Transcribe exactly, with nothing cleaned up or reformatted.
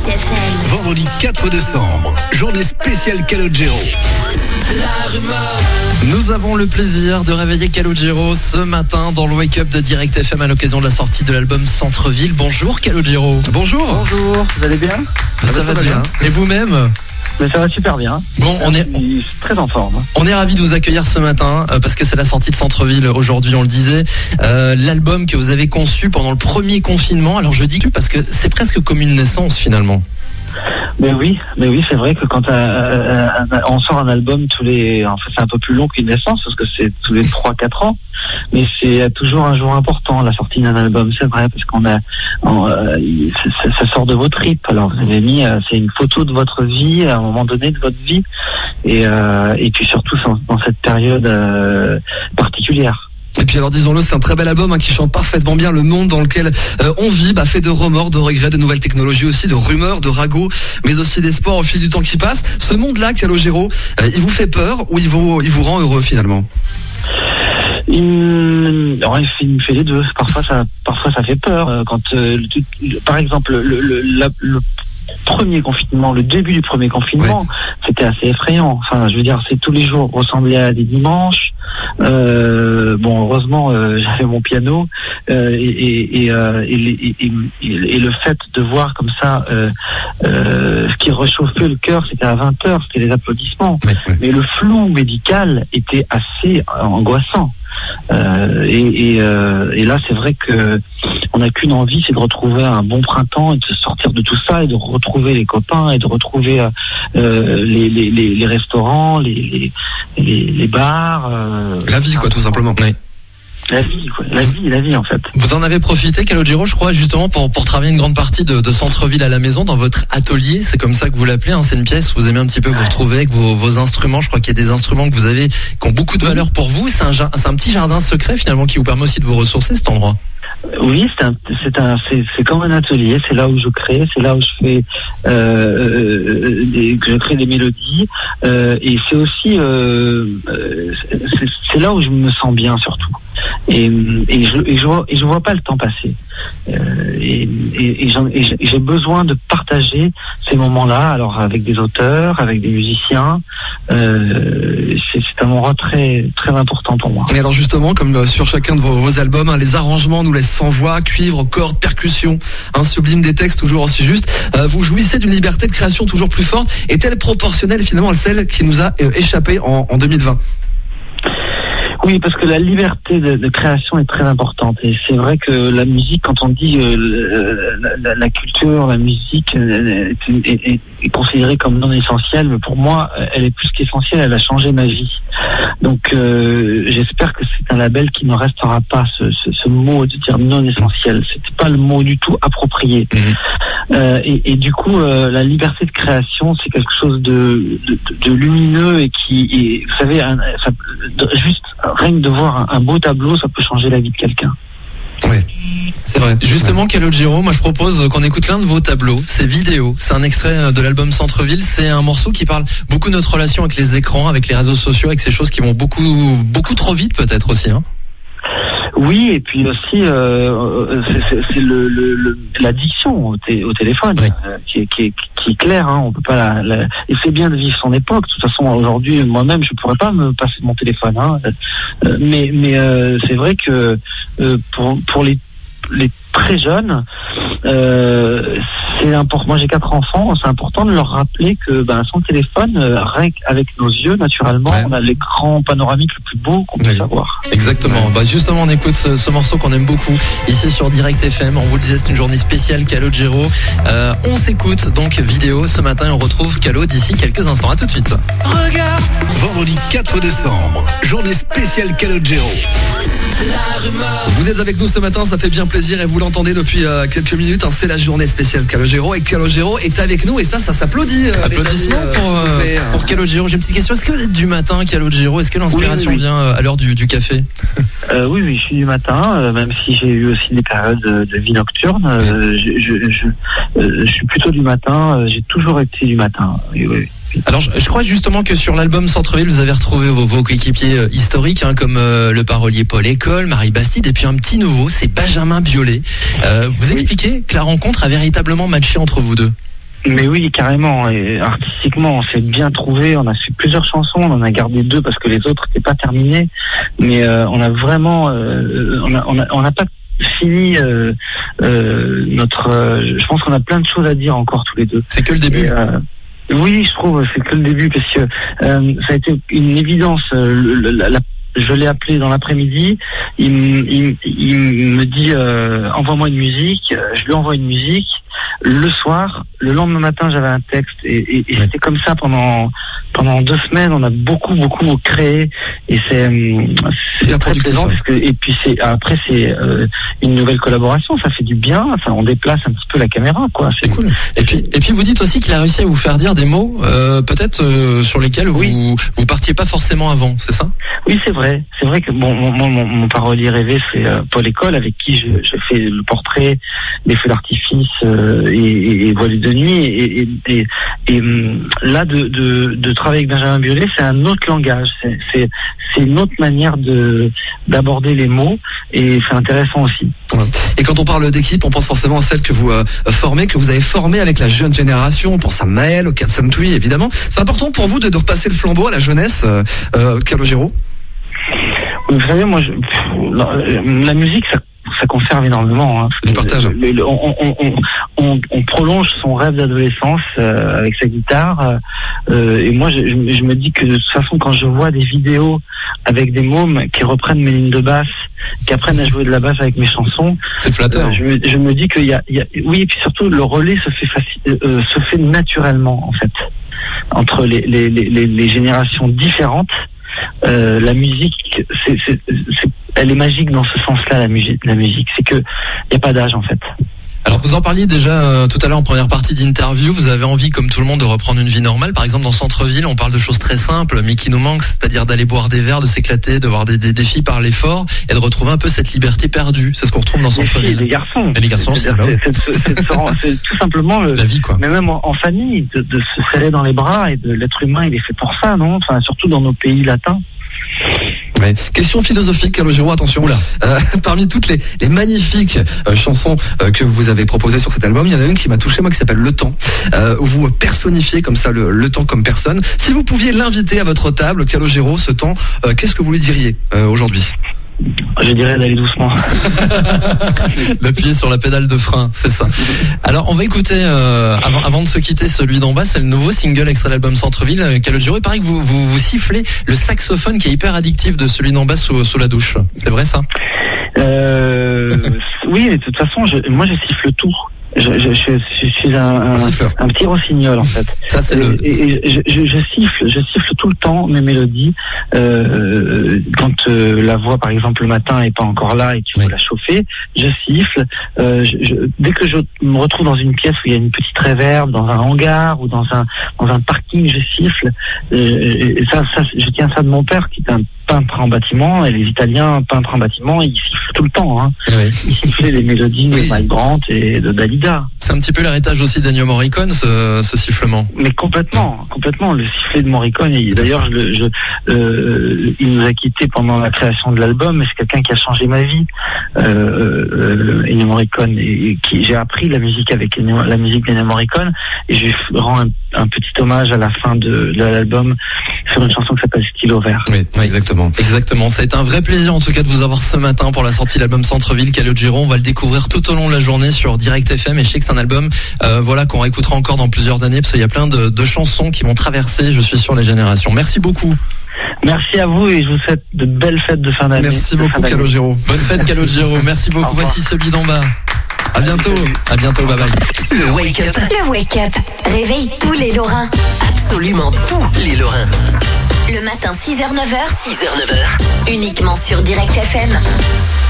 F M. Vendredi quatre décembre, journée spéciale Calogero. Nous avons le plaisir de réveiller Calogero ce matin dans le Wake Up de Direct F M à l'occasion de la sortie de l'album Centre-Ville. Bonjour Calogero. Bonjour. Bonjour, vous allez bien? Ça, ça, ça va bien. bien. Et vous-même? Mais ça va super bien. Bon, on est je suis très en forme. On est ravis de vous accueillir ce matin euh, parce que c'est la sortie de Centre-Ville aujourd'hui, on le disait. Euh, l'album que vous avez conçu pendant le premier confinement. Alors je dis que parce que c'est presque comme une naissance finalement. Mais oui, mais oui, c'est vrai que quand euh, euh, on sort un album tous les, en fait, c'est un peu plus long qu'une naissance parce que c'est tous les trois quatre ans, mais c'est toujours un jour important la sortie d'un album, c'est vrai, parce qu'on a, on, euh, ça, ça sort de vos tripes. Alors vous avez mis, euh, c'est une photo de votre vie à un moment donné de votre vie, et euh, et puis surtout dans, dans cette période euh, particulière. Et puis alors disons-le, c'est un très bel album hein, qui chante parfaitement bien le monde dans lequel euh, on vit, bah, fait de remords, de regrets, de nouvelles technologies aussi, de rumeurs, de ragots, mais aussi d'espoir au fil du temps qui passe. Ce monde-là, Calogero, euh, il vous fait peur ou il vous, il vous rend heureux finalement? Il, alors, il me fait les deux. Parfois ça, parfois ça fait peur. Quand, euh, le, par exemple, le, le, la, le premier confinement, le début du premier confinement, ouais. C'était assez effrayant. Enfin, je veux dire, c'est tous les jours ressemblaient à des dimanches. Euh, bon, heureusement, euh, j'avais mon piano euh, et, et, et, euh, et, et, et, et le fait de voir comme ça, euh, euh, ce qui réchauffait le cœur, c'était à vingt heures, c'était les applaudissements. Ouais, ouais. Mais le flou médical était assez angoissant. Euh, et, et, euh, et là, c'est vrai que on n'a qu'une envie, c'est de retrouver un bon printemps et de sortir de tout ça et de retrouver les copains et de retrouver euh, les, les, les, les restaurants, les, les, les, les bars. Euh, la vie, quoi, tout simplement. Oui. La vie, quoi. La vie, la vie, en fait. Vous en avez profité, Calogero, je crois, justement, pour, pour travailler une grande partie de, de Centre-Ville à la maison, dans votre atelier. C'est comme ça que vous l'appelez, hein. C'est une pièce où vous aimez un petit peu vous retrouver avec vos, vos instruments. Je crois qu'il y a des instruments que vous avez, qui ont beaucoup de valeur pour vous. C'est un, c'est un petit jardin secret, finalement, qui vous permet aussi de vous ressourcer, cet endroit. Oui, c'est un, c'est un, c'est, c'est comme un atelier. C'est là où je crée, c'est là où je fais, euh, des, que je crée des mélodies, euh, et c'est aussi, euh, c'est, c'est là où je me sens bien surtout. Et, et, je, et, je vois, et je vois pas le temps passer. Euh, et, et, et, j'en, et j'ai besoin de partager ces moments-là, alors avec des auteurs, avec des musiciens. Euh, c'est, c'est un moment très très important pour moi. Et alors justement, comme sur chacun de vos, vos albums, hein, les arrangements nous laissent sans voix, cuivre, cordes, percussions, un sublime des textes toujours aussi justes. Euh, vous jouissez d'une liberté de création toujours plus forte. Est-elle proportionnelle finalement à celle qui nous a euh, échappé en, en deux mille vingt? Oui, parce que la liberté de, de création est très importante. Et c'est vrai que la musique, quand on dit euh, la, la, la culture, la musique euh, est, est, est considérée comme non essentielle, mais pour moi, elle est plus qu'essentielle. Elle a changé ma vie. Donc, euh, j'espère que c'est un label qui ne restera pas ce, ce, ce mot de dire non essentiel. C'était pas le mot du tout approprié. Mmh. Euh, et, et du coup, euh, la liberté de création, c'est quelque chose de, de, de lumineux et qui, et, vous savez, un, ça, juste rien que de voir un, un beau tableau, ça peut changer la vie de quelqu'un. Oui, c'est vrai. Justement, Calogero, moi je propose qu'on écoute l'un de vos tableaux. C'est Vidéo. C'est un extrait de l'album Centre-Ville. C'est un morceau qui parle beaucoup de notre relation avec les écrans, avec les réseaux sociaux, avec ces choses qui vont beaucoup, beaucoup trop vite peut-être aussi, hein. Oui, et puis aussi, euh, c'est, c'est, c'est le, le, le, l'addiction au, t- au téléphone, oui. euh, qui, est, qui, est, qui est claire. Hein, on peut pas la, la... Et c'est bien de vivre son époque. De toute façon, aujourd'hui, moi-même, je pourrais pas me passer mon téléphone. Hein, euh, mais mais euh, c'est vrai que euh, pour pour les les très jeunes, euh, c'est important. Moi, j'ai quatre enfants. C'est important de leur rappeler que ben, sans téléphone, euh, avec nos yeux, naturellement, ouais. On a l'écran panoramique le plus beau qu'on puisse ouais. avoir. Exactement. Ouais. Bah, justement, on écoute ce, ce morceau qu'on aime beaucoup ici sur Direct F M. On vous le disait, c'est une journée spéciale Calogero. Euh, on s'écoute donc Vidéo ce matin et on retrouve Calo d'ici quelques instants. À tout de suite. Regarde. Vendredi quatre décembre, journée spéciale Calogero. Vous êtes avec nous ce matin, ça fait bien plaisir et vous l'entendez depuis euh, quelques minutes. Hein, c'est la journée spéciale Calogero et Calogero est avec nous et ça, ça s'applaudit. Euh, Applaudissements amis, pour, euh, plaît, pour Calogero. J'ai une petite question. Est-ce que vous êtes du matin, Calogero? Est-ce que l'inspiration oui, oui, oui. vient à l'heure du, du café? euh, Oui, oui, je suis du matin, euh, même si j'ai eu aussi des périodes de, de vie nocturne. Euh, je, je, je, euh, je suis plutôt du matin. Euh, j'ai toujours été du matin. Oui, oui. Alors je, je crois justement que sur l'album Centre-Ville, vous avez retrouvé vos, vos coéquipiers euh, historiques, hein, comme euh, le parolier Paul École, Marie Bastide, et puis un petit nouveau, c'est Benjamin Biolay. Euh, vous oui. expliquez que la rencontre a véritablement matché entre vous deux? Mais oui, carrément. Et artistiquement, on s'est bien trouvé. On a fait plusieurs chansons. On en a gardé deux parce que les autres n'étaient pas terminées. Mais euh, on a vraiment, euh, on a, on a, on n'a pas fini euh, euh, notre. Euh, je pense qu'on a plein de choses à dire encore tous les deux. C'est que le début. Et, euh, oui, je trouve c'est que le début parce que euh, ça a été une évidence. Euh, la, la, je l'ai appelé dans l'après-midi. Il, il, il me dit euh, envoie-moi une musique. Je lui envoie une musique. Le soir, le lendemain matin, j'avais un texte et, et, et c'était comme ça pendant pendant deux semaines. On a beaucoup beaucoup créé et c'est c'est bien très plaisant parce que et puis c'est après c'est euh, une nouvelle collaboration. Ça fait du bien. Enfin, on déplace un petit peu la caméra, quoi. C'est cool. Et puis et puis vous dites aussi qu'il a réussi à vous faire dire des mots euh, peut-être euh, sur lesquels oui. vous vous partiez pas forcément avant, c'est ça? Oui, c'est vrai. C'est vrai que bon, mon, mon, mon parolier rêvé, c'est euh, Paul École, avec qui je, je fais le portrait des feux d'artifice euh, et, et, et voiles de nuit. Et, et, et, et là, de, de, de travailler avec Benjamin Biolay, c'est un autre langage. C'est, c'est, c'est une autre manière de d'aborder les mots, et c'est intéressant aussi. Et quand on parle d'équipe, on pense forcément à celle que vous euh, formez, que vous avez formée avec la jeune génération. On pense à Maël, au Katsumtui, évidemment. C'est important pour vous de, de repasser le flambeau à la jeunesse, euh, euh, Calogero? Vous savez, moi, je, la, la musique, ça, ça conserve énormément. Hein, du partage. Le, le, on, on, on, on, on prolonge son rêve d'adolescence euh, avec sa guitare. Euh, et moi, je, je me dis que de toute façon, quand je vois des vidéos avec des mômes qui reprennent mes lignes de basse, qui apprennent à jouer de la basse avec mes chansons, c'est flatteur. Euh, je, me, je me dis qu'il y a, il y a, oui, et puis surtout, le relais se fait faci- euh, se fait naturellement, en fait, entre les, les, les, les générations différentes. Euh, la musique, c'est, c'est, c'est, elle est magique dans ce sens-là, la musique. La musique, c'est que il y a pas d'âge en fait. Alors vous en parliez déjà euh, tout à l'heure en première partie d'interview. Vous avez envie, comme tout le monde, de reprendre une vie normale. Par exemple, dans centre-ville, on parle de choses très simples, mais qui nous manquent, c'est-à-dire d'aller boire des verres, de s'éclater, de voir des, des défis par l'effort et de retrouver un peu cette liberté perdue. C'est ce qu'on retrouve dans centre-ville. Et les garçons. Et les garçons, c'est, c'est, c'est, c'est, c'est, c'est, c'est tout simplement le, la vie, quoi. Mais même en, en famille, de, de se serrer dans les bras, et de l'être humain, il est fait pour ça, non? Enfin, surtout dans nos pays latins. Ouais. Question philosophique, Calogero, attention. Euh, parmi toutes les, les magnifiques euh, chansons euh, que vous avez proposées sur cet album, il y en a une qui m'a touché, moi, qui s'appelle Le Temps, euh, où vous personnifiez comme ça le, le temps comme personne. Si vous pouviez l'inviter à votre table, Calogero, ce temps, euh, qu'est-ce que vous lui diriez euh, aujourd'hui? Je dirais d'aller doucement. D'appuyer sur la pédale de frein, c'est ça. Alors on va écouter euh, avant, avant de se quitter, celui d'en bas, c'est le nouveau single extrait de l'album Centre-ville. Calogero, il paraît que vous, vous, vous sifflez le saxophone qui est hyper addictif de celui d'en bas sous, sous la douche. C'est vrai ça? euh, Oui, mais de toute façon, je, moi je siffle tout. Je, je, je, je suis un, un, un petit rossignol en fait. Ça c'est le. Et, et je, je, je siffle, je siffle tout le temps mes mélodies. Euh, quand euh, la voix, par exemple, le matin est pas encore là et qu'il faut oui. la chauffer, je siffle. Euh, je, je, dès que je me retrouve dans une pièce où il y a une petite réverb, dans un hangar ou dans un dans un parking, je siffle. Euh, et ça, ça, je tiens ça de mon père qui est un peintre en bâtiment, et les Italiens peintres en bâtiment, ils sifflent tout le temps. Hein. Oui. Ils sifflaient les mélodies de Mike Brandt et de Dalida. C'est un petit peu l'héritage aussi d'Ennio Morricone, ce, ce sifflement. Mais complètement, complètement. Le sifflet de Morricone, et d'ailleurs, je, je, euh, il nous a quittés pendant la création de l'album, mais c'est quelqu'un qui a changé ma vie, euh, euh, Ennio Morricone, et, et qui j'ai appris la musique avec Ennio, la musique d'Ennio Morricone, et je rends un, un petit hommage à la fin de, de l'album sur une chanson qui s'appelle Stylo Vert. Oui, exactement. Exactement. Ça a été un vrai plaisir en tout cas de vous avoir ce matin pour la sortie de l'album Centre-ville, Calogero. On va le découvrir tout au long de la journée sur Direct F M, et je sais que c'est un album euh, voilà, qu'on réécoutera encore dans plusieurs années parce qu'il y a plein de, de chansons qui vont traverser, je suis sûr, les générations. Merci beaucoup. Merci à vous et je vous souhaite de belles fêtes de fin d'année. Merci beaucoup Calogero. Bonne fête Calogero. Merci beaucoup. Voici celui d'en bas. À bientôt. À bientôt. Bye bye. Le Wake Up. Le Wake Up. Réveille tous les Lorrains. Absolument tous les Lorrains. Le matin, six heures neuf heures. six heures neuf heures. Uniquement sur Direct F M.